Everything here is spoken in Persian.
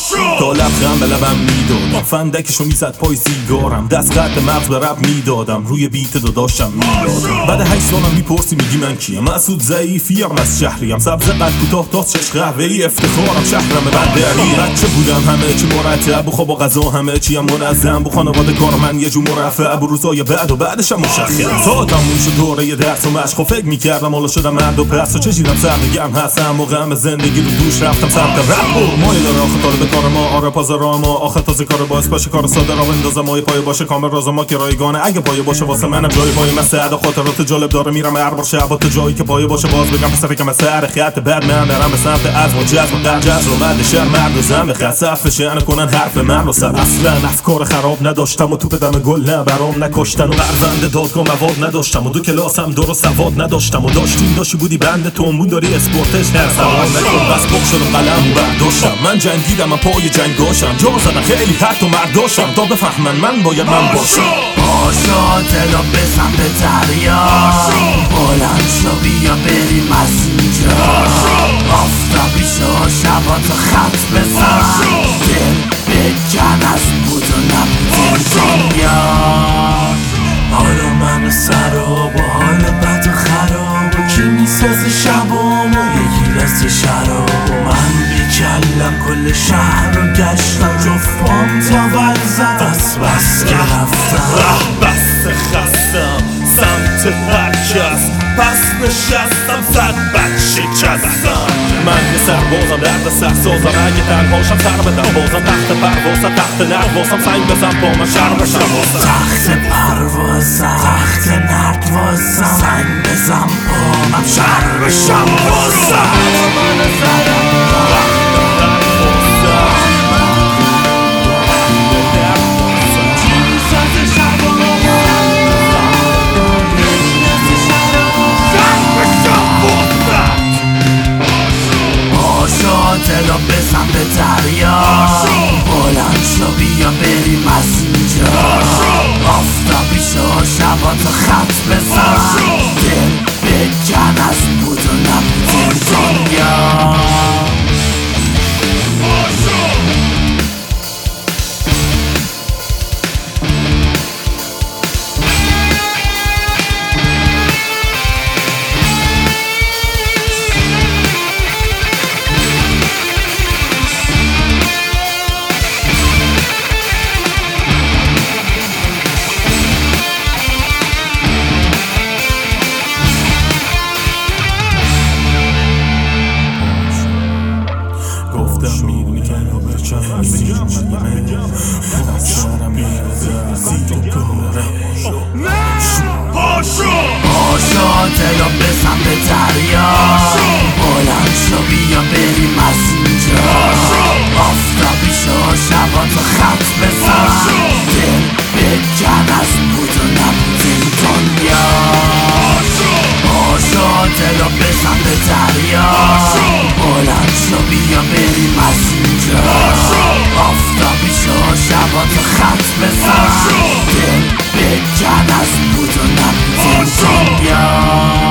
تا لبخند به لبم میدادم، فندکشو میزد پای سیگارم، دست قد مغز به رب میدادم، روی بیت داشتم میدادم. بعد 8 سالم میپرسی میگی من کیم؟ مسعود ضعیفیم، از شهریم، سبز قد کوتاه تا چش قهوه‌ای، افتخارم شهرم بندری. بچه بودم همه چی مرتب، بخواب با غذا همه چی هم منظم، بو خانواده کار من یه جو مرفع، بو روزای بعد و بعدش هم مشخص. تا تموم شد دوره درس و مشق، فکر میکردم حالا شدم مرد و پس، و چشیدم سرنگم هستم و غم زندگی رو دوش رفتم سمت رپ و مایه داره آخه طالب کار ما، آره پازارا ما، آخه تازه کار باعث باشه کار ساده را بندازم، مایه پای باشه کامل راز ما که رایگانه، اگه پایه باشه واسه منم جای پای مسعد، خاطرات جالب داره میرم هر بار شبات جایی که پایه باشه، باز بگم پسر کم سر خط بعد من برم به سمت از و جذب و جذب و مرد شهر مرد و زن خصف شأن کنن حرف من رو سر. اصلا افکار خراب نداشتم و تو بدم گل نه برام نکشتن و پرونده دادگاه مواد نداشتم و 2 کلاسم درست سواد نداشتم و داشتی بودی بند تومون داری اسپورتش هر سوال نکن بس بخ شدم قلم برداشتم. من جنگیدم من پای جنگاشم، جا زدم خیلی حتی مرداشم تا بفهمن من باید من باشم. باشا دلا بزن به دریا، بلند شو بیا بریم از اینجا، آفتابی شو شباتو خط بزن، دل بکن از بود و نبود دنیا. حالا من سر و با حال بد و خراب و کی میسازه شبام و یکی دست شراب، من بیکلم کل شهر رو گشتم، جفت پام تا ورزد بس که رفتم، بس خستم سمت هر کس، پس نشستم 100 بچه کستم. من یه سربازم درد سرسازم، اگه تنهاشم سر بدم بازم، تخت پروازم تخت نروازم، سنگ بزن با من شر بشم واسم، تخت پروازم تخت نروازم، سنگ بزن با من شر بشم واسم. دلا بزن به دریا، بلند شو بیا بریم از اینجا، آفتابی شو شباتو خط بزن، دل بکن از بود و نبود دنیا. گفتم میدونی که رو برچم زیجیمه سرم میرزه زیر و کاره. پاشو دلا بزن به دریا، بلند شو بیا بریم از اینجا، آفتابی شو شباتو خط بزن، دل بکن از بود و نبود دنیا. پاشو دلا بزن به دریا، بلند شو بیا بریم از اینجا، آفتابی شو شباتو خط بزن، دل بکن از بود و نبود دنیا.